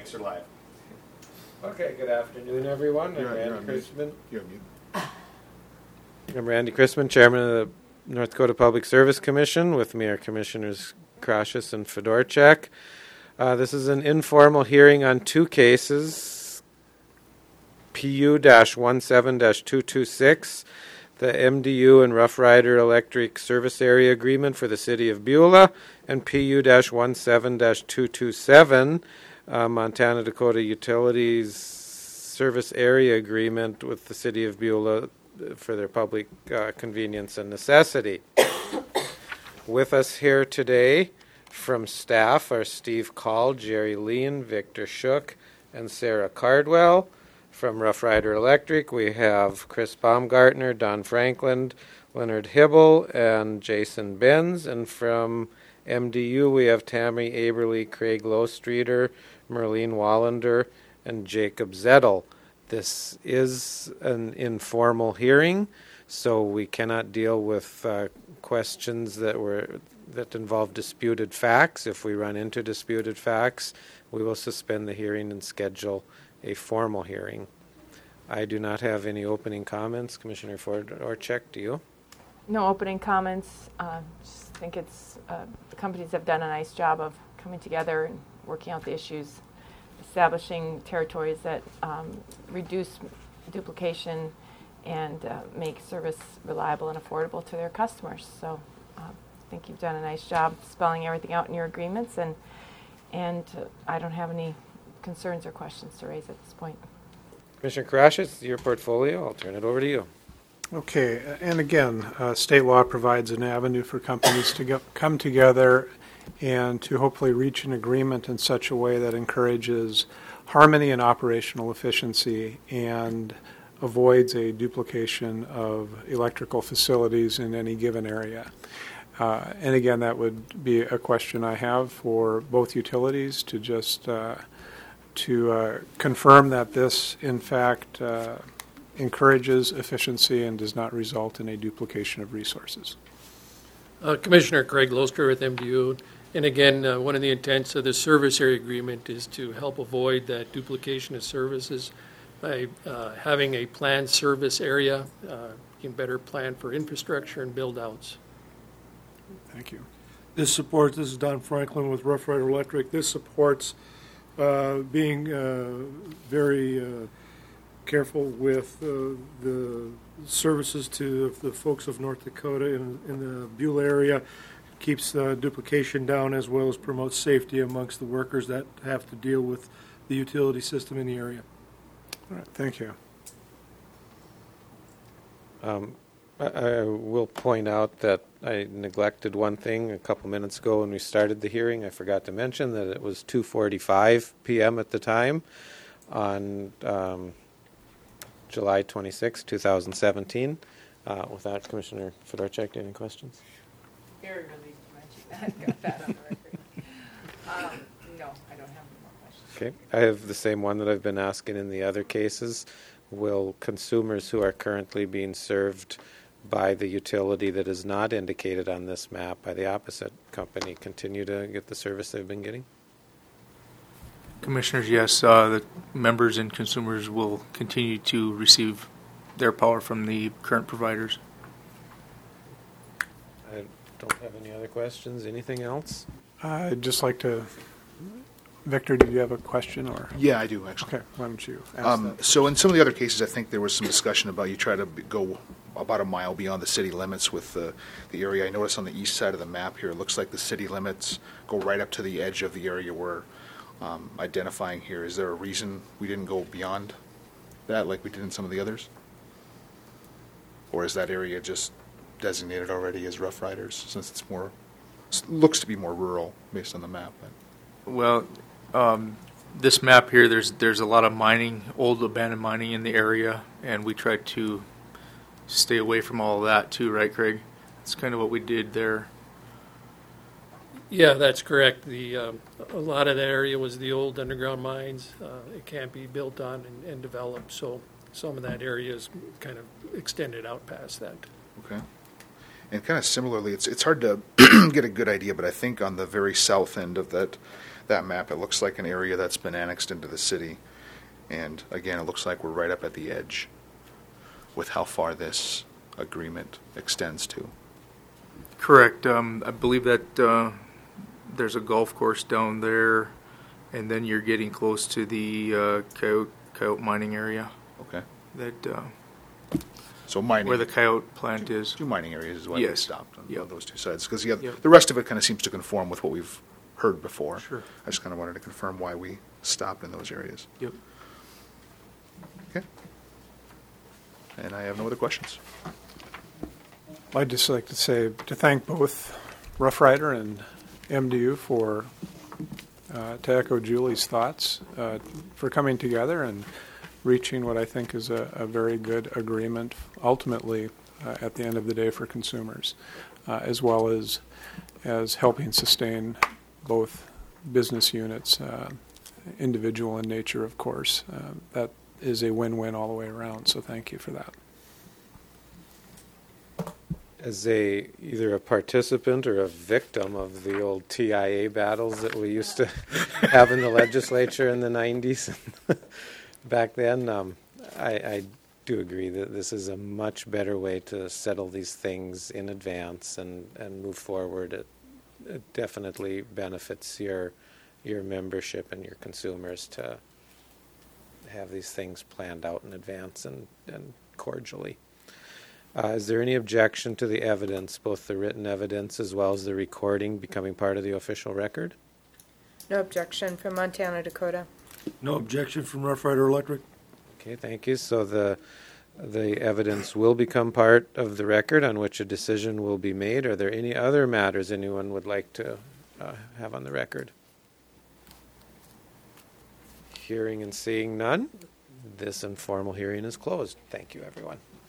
Mics are live. Okay, good afternoon, everyone. I'm Randy Chrisman. You're on mute. I'm Randy Chrisman, Chairman of the North Dakota Public Service Commission. With me are Commissioners Krashis and Fedorchak. This is an informal hearing on two cases, PU-17-226, the MDU and Rough Rider Electric Service Area Agreement for the City of Beulah, and PU-17-227, Montana Dakota Utilities Service Area Agreement with the City of Beulah for their public convenience and necessity. With us here today from staff are Steve Call, Jerry Lean, Victor Shook, and Sarah Cardwell. From Rough Rider Electric, we have Chris Baumgartner, Don Franklin, Leonard Hibble, and Jason Benz. And from MDU, we have Tammy Aberly, Craig Lowstreeter, Merlene Wallander, and Jacob Zettel. This is an informal hearing, so we cannot deal with questions that involve disputed facts. If we run into disputed facts, we will suspend the hearing and schedule a formal hearing. I do not have any opening comments. Commissioner Fedorchak, do you? No opening comments. Just think it's the companies have done a nice job of coming together and working out the issues, establishing territories that reduce duplication and make service reliable and affordable to their customers. So I think you've done a nice job spelling everything out in your agreements, and I don't have any concerns or questions to raise at this point. Commissioner Krashis, your portfolio. I'll turn it over to you. Okay, and again, state law provides an avenue for companies to come together and to hopefully reach an agreement in such a way that encourages harmony and operational efficiency and avoids a duplication of electrical facilities in any given area. And again, that would be a question I have for both utilities to just confirm that this, in fact, encourages efficiency and does not result in a duplication of resources. Commissioner Craig Loster with MDU. And again, one of the intents of the service area agreement is to help avoid that duplication of services by having a planned service area. You can better plan for infrastructure and build outs. Thank you. This is Don Franklin with Rough Rider Electric. This supports being very careful with the services to the folks of North Dakota in the Beulah area. Keeps duplication down as well as promotes safety amongst the workers that have to deal with the utility system in the area. All right, thank you. I will point out that I neglected one thing a couple minutes ago when we started the hearing. I forgot to mention that it was 2:45 p.m. at the time on July 26, 2017. With that, Commissioner Fedorchak, any questions? Very relieved to mention that. Got that on the record. No, I don't have any more questions. Okay. I have the same one that I've been asking in the other cases. Will consumers who are currently being served by the utility that is not indicated on this map by the opposite company continue to get the service they've been getting? Commissioners, yes. The members and consumers will continue to receive their power from the current providers. I don't have any other questions. Anything else? I'd just like to... Victor, did you have a question? Or Yeah, I do, actually. Okay, why don't you ask that? So in some of the other cases, I think there was some discussion about you try to go about a mile beyond the city limits with the area. I noticed on the east side of the map here, it looks like the city limits go right up to the edge of the area we're identifying here. Is there a reason we didn't go beyond that like we did in some of the others? Or is that area just designated already as Rough Riders since it's looks to be more rural based on the map? Well, this map here, there's a lot of mining, old abandoned mining in the area, and we tried to stay away from all of that too, right, Craig? That's kind of what we did there. Yeah, that's correct. A lot of that area was the old underground mines. It can't be built on and developed, so some of that area is kind of extended out past that. Okay. And kind of similarly, it's hard to get a good idea, but I think on the very south end of that that map, it looks like an area that's been annexed into the city. And again, it looks like we're right up at the edge with how far this agreement extends to. Correct. I believe that there's a golf course down there, and then you're getting close to the coyote mining area. Okay. That So mining. where the coyote plant is. Two mining areas is why we Yes. stopped on Yep. those two sides. Because Yep. the rest of it kind of seems to conform with what we've heard before. Sure. I just kind of wanted to confirm why we stopped in those areas. Yep. Okay. And I have no other questions. I'd just like to thank both Rough Rider and MDU for, to echo Julie's thoughts, for coming together and reaching what I think is a very good agreement, ultimately, at the end of the day for consumers, as well as helping sustain both business units, individual in nature, of course. That is a win-win all the way around, so thank you for that. As either a participant or a victim of the old TIA battles that we used to have in the legislature in the 90s, back then, I do agree that this is a much better way to settle these things in advance and move forward. It definitely benefits your membership and your consumers to have these things planned out in advance and cordially. Is there any objection to the evidence, both the written evidence as well as the recording, becoming part of the official record? No objection from Montana, Dakota. No objection from Rough Rider Electric. Okay, thank you. So the evidence will become part of the record on which a decision will be made. Are there any other matters anyone would like to have on the record? Hearing and seeing none, this informal hearing is closed. Thank you, everyone.